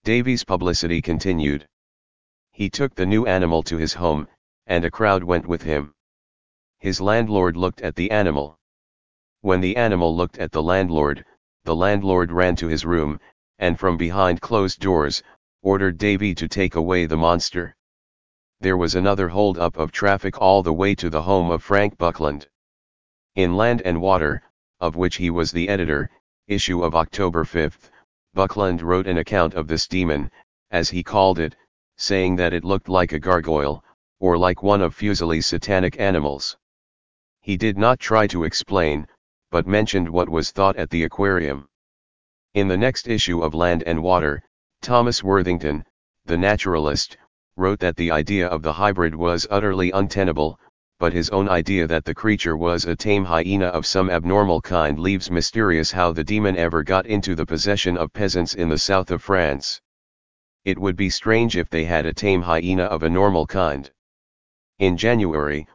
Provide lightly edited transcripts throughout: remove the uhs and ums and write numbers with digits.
Davy's publicity continued. He took the new animal to his home, and a crowd went with him. His landlord looked at the animal. When the animal looked at the landlord ran to his room, and from behind closed doors, ordered Davy to take away the monster. There was another hold-up of traffic all the way to the home of Frank Buckland. In Land and Water, of which he was the editor, issue of October 5, Buckland wrote an account of this demon, as he called it, saying that it looked like a gargoyle, or like one of Fuseli's satanic animals. He did not try to explain, but mentioned what was thought at the aquarium. In the next issue of Land and Water, Thomas Worthington, the naturalist, wrote that the idea of the hybrid was utterly untenable, but his own idea that the creature was a tame hyena of some abnormal kind leaves mysterious how the demon ever got into the possession of peasants in the south of France. It would be strange if they had a tame hyena of a normal kind. In January,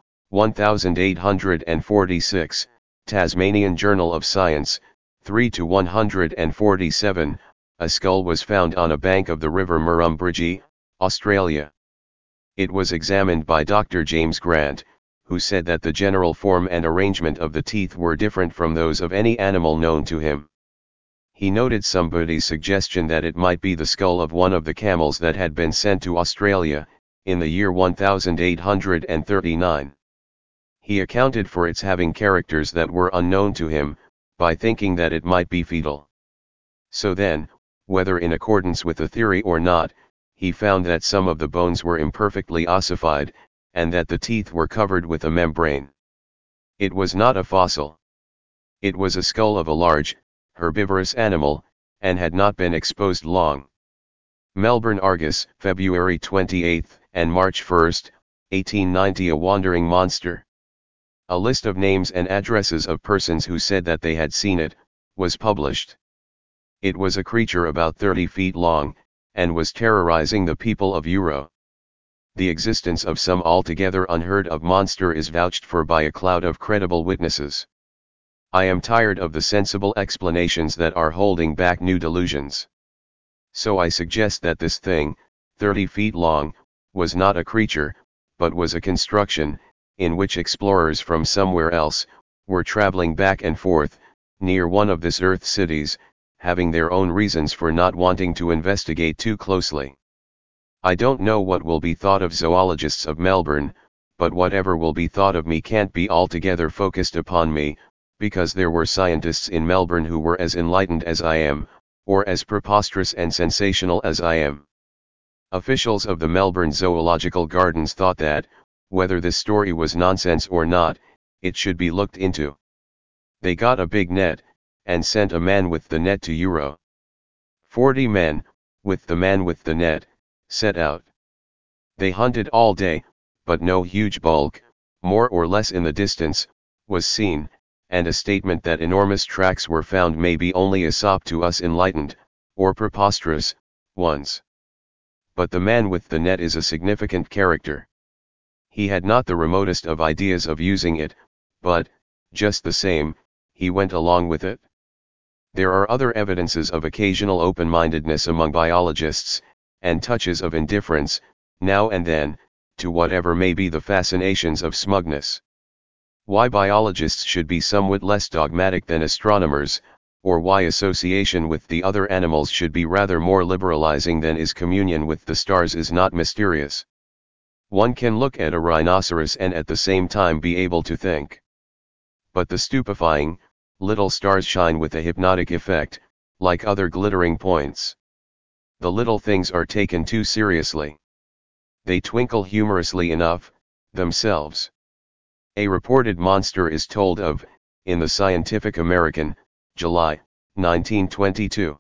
1846, Tasmanian Journal of Science, 3-147, a skull was found on a bank of the River Murrumbidgee, Australia. It was examined by Dr. James Grant, who said that the general form and arrangement of the teeth were different from those of any animal known to him. He noted somebody's suggestion that it might be the skull of one of the camels that had been sent to Australia, in the year 1839. He accounted for its having characters that were unknown to him, by thinking that it might be fetal. So then, whether in accordance with the theory or not, he found that some of the bones were imperfectly ossified, and that the teeth were covered with a membrane. It was not a fossil. It was a skull of a large, herbivorous animal, and had not been exposed long. Melbourne Argus, February 28 and March 1, 1890. A wandering monster. A list of names and addresses of persons who said that they had seen it, was published. It was a creature about 30 feet long, and was terrorizing the people of Euro. The existence of some altogether unheard of monster is vouched for by a cloud of credible witnesses. I am tired of the sensible explanations that are holding back new delusions. So I suggest that this thing, 30 feet long, was not a creature, but was a construction, in which explorers from somewhere else, were traveling back and forth, near one of this Earth cities, having their own reasons for not wanting to investigate too closely. I don't know what will be thought of zoologists of Melbourne, but whatever will be thought of me can't be altogether focused upon me, because there were scientists in Melbourne who were as enlightened as I am, or as preposterous and sensational as I am. Officials of the Melbourne Zoological Gardens thought that, whether this story was nonsense or not, it should be looked into. They got a big net, and sent a man with the net to Euro. 40 men, with the man with the net, set out. They hunted all day, but no huge bulk, more or less in the distance, was seen, and a statement that enormous tracks were found may be only a sop to us enlightened, or preposterous, ones. But the man with the net is a significant character. He had not the remotest of ideas of using it, but, just the same, he went along with it. There are other evidences of occasional open-mindedness among biologists, and touches of indifference, now and then, to whatever may be the fascinations of smugness. Why biologists should be somewhat less dogmatic than astronomers, or why association with the other animals should be rather more liberalizing than is communion with the stars is not mysterious. One can look at a rhinoceros and at the same time be able to think. But the stupefying, little stars shine with a hypnotic effect, like other glittering points. The little things are taken too seriously. They twinkle humorously enough, themselves. A reported monster is told of, in the Scientific American, July, 1922.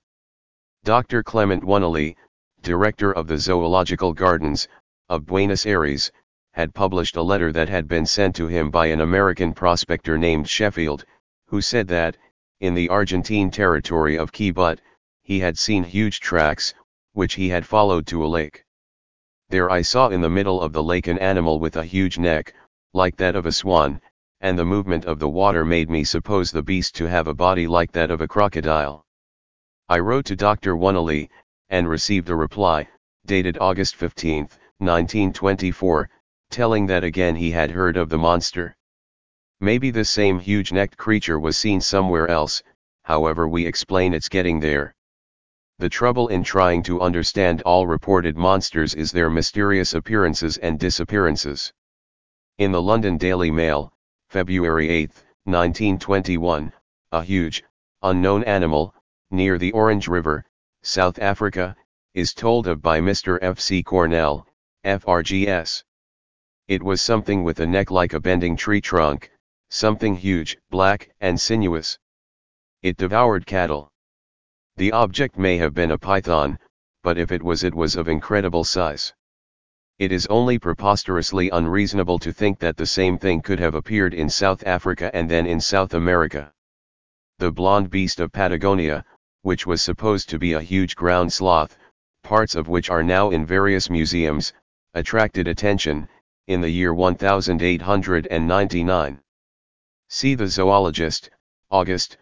Dr. Clement Wunnerly, director of the Zoological Gardens, of Buenos Aires, had published a letter that had been sent to him by an American prospector named Sheffield, who said that, in the Argentine territory of Quibut, he had seen huge tracks, which he had followed to a lake. There I saw in the middle of the lake an animal with a huge neck, like that of a swan, and the movement of the water made me suppose the beast to have a body like that of a crocodile. I wrote to Dr. Wunnerly, and received a reply, dated August 15, 1924, telling that again he had heard of the monster. Maybe this same huge-necked creature was seen somewhere else, however we explain it's getting there. The trouble in trying to understand all reported monsters is their mysterious appearances and disappearances. In the London Daily Mail, February 8, 1921, a huge, unknown animal, near the Orange River, South Africa, is told of by Mr. F. C. Cornell, FRGS. It was something with a neck like a bending tree trunk, something huge, black, and sinuous. It devoured cattle. The object may have been a python, but if it was of incredible size. It is only preposterously unreasonable to think that the same thing could have appeared in South Africa and then in South America. The blonde beast of Patagonia, which was supposed to be a huge ground sloth, parts of which are now in various museums, attracted attention, in the year 1899. See The Zoologist, August,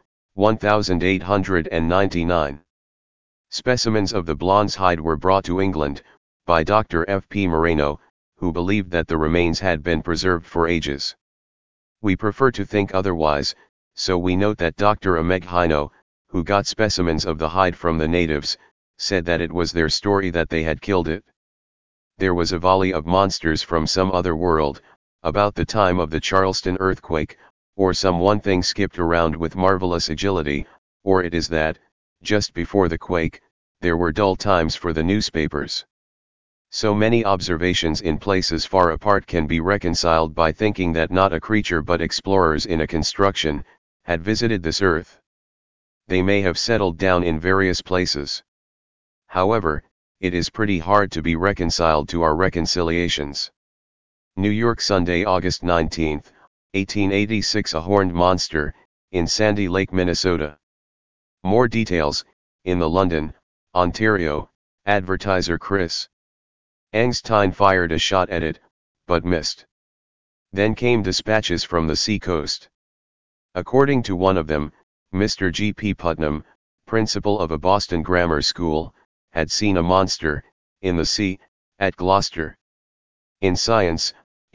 1899. Specimens of the blonde's hide were brought to England, by Dr. F. P. Moreno, who believed that the remains had been preserved for ages. We prefer to think otherwise, so we note that Dr. Ameghino, who got specimens of the hide from the natives, said that it was their story that they had killed it. There was a volley of monsters from some other world, about the time of the Charleston earthquake, or some one thing skipped around with marvelous agility, or it is that, just before the quake, there were dull times for the newspapers. So many observations in places far apart can be reconciled by thinking that not a creature but explorers in a construction, had visited this earth. They may have settled down in various places. However, it is pretty hard to be reconciled to our reconciliations. New York Sunday, August 19, 1886. A horned monster, in Sandy Lake, Minnesota. More details, in the London, Ontario, Advertiser Chris Engstein fired a shot at it, but missed. Then came dispatches from the sea coast. According to one of them, Mr. G. P. Putnam, principal of a Boston grammar school, had seen a monster, in the sea, at Gloucester. In Science,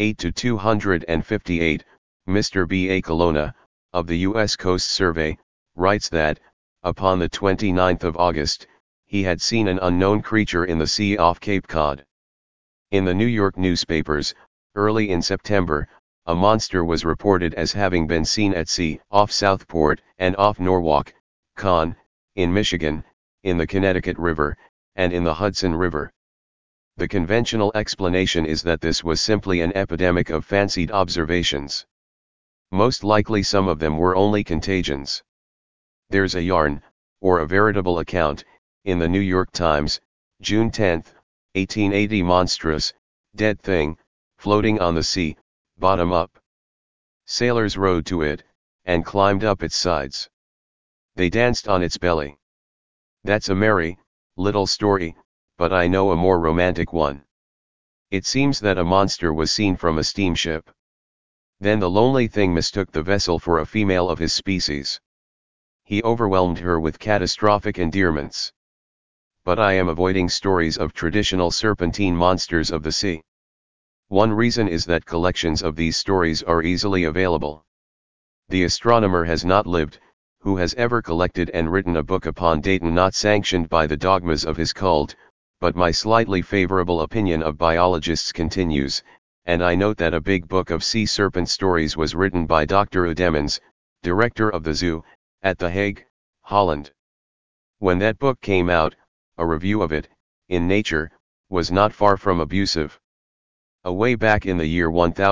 8-258, Mr. B. A. Colonna, of the U.S. Coast Survey, writes that, upon the 29th of August, he had seen an unknown creature in the sea off Cape Cod. In the New York newspapers, early in September, a monster was reported as having been seen at sea, off Southport, and off Norwalk, Con, in Michigan, in the Connecticut River, and in the Hudson River. The conventional explanation is that this was simply an epidemic of fancied observations. Most likely some of them were only contagions. There's a yarn, or a veritable account, in the New York Times, June 10, 1880. Monstrous, dead thing, floating on the sea, bottom up. Sailors rowed to it, and climbed up its sides. They danced on its belly. That's a merry, little story, but I know a more romantic one. It seems that a monster was seen from a steamship. Then the lonely thing mistook the vessel for a female of his species. He overwhelmed her with catastrophic endearments. But I am avoiding stories of traditional serpentine monsters of the sea. One reason is that collections of these stories are easily available. The astronomer has not lived, who has ever collected and written a book upon Dayton not sanctioned by the dogmas of his cult, but my slightly favorable opinion of biologists continues, and I note that a big book of sea serpent stories was written by Dr. Udemans, director of the zoo, at The Hague, Holland. When that book came out, a review of it, in Nature, was not far from abusive. Away back in the year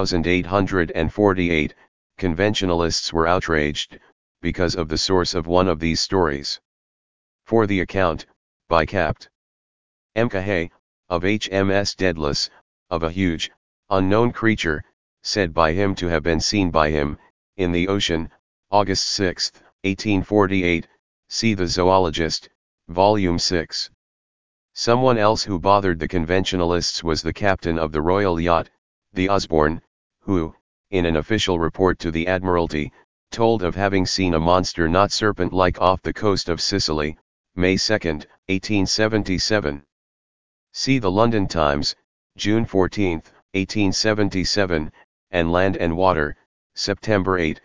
1848, conventionalists were outraged, because of the source of one of these stories. For the account, by Capt. M. Cahay, of HMS Daedalus, of a huge, unknown creature, said by him to have been seen by him, in the ocean, August 6, 1848, see The Zoologist, Volume 6. Someone else who bothered the conventionalists was the captain of the royal yacht, the Osborne, who, in an official report to the Admiralty, told of having seen a monster not serpent-like off the coast of Sicily, May 2, 1877. See the London Times, June 14, 1877, and Land and Water, September 8,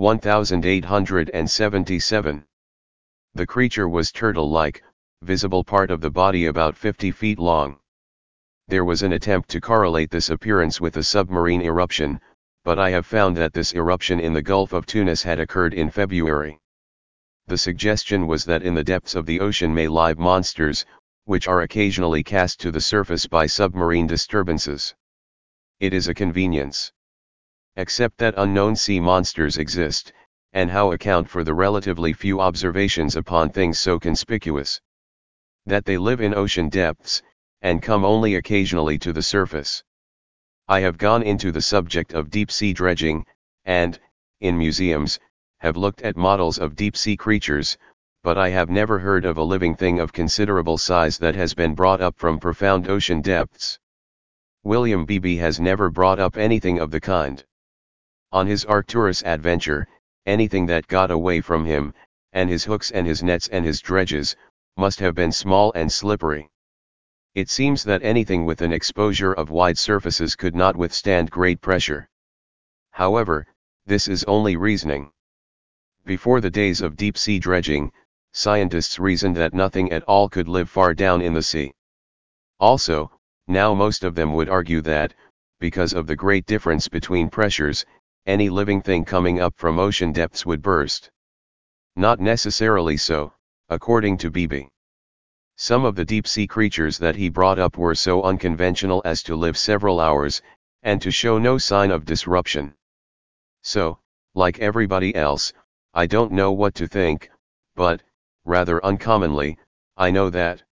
1877. The creature was turtle-like, visible part of the body about 50 feet long. There was an attempt to correlate this appearance with a submarine eruption, but I have found that this eruption in the Gulf of Tunis had occurred in February. The suggestion was that in the depths of the ocean may lie monsters, which are occasionally cast to the surface by submarine disturbances. It is a convenience. Except that unknown sea monsters exist, and how account for the relatively few observations upon things so conspicuous? That they live in ocean depths, and come only occasionally to the surface. I have gone into the subject of deep-sea dredging, and, in museums, have looked at models of deep-sea creatures, but I have never heard of a living thing of considerable size that has been brought up from profound ocean depths. William Beebe has never brought up anything of the kind. On his Arcturus adventure, anything that got away from him, and his hooks and his nets and his dredges, must have been small and slippery. It seems that anything with an exposure of wide surfaces could not withstand great pressure. However, this is only reasoning. Before the days of deep-sea dredging, scientists reasoned that nothing at all could live far down in the sea. Also, now most of them would argue that, because of the great difference between pressures, any living thing coming up from ocean depths would burst. Not necessarily so, according to Beebe. Some of the deep-sea creatures that he brought up were so unconventional as to live several hours, and to show no sign of disruption. So, like everybody else, I don't know what to think, but, rather uncommonly, I know that,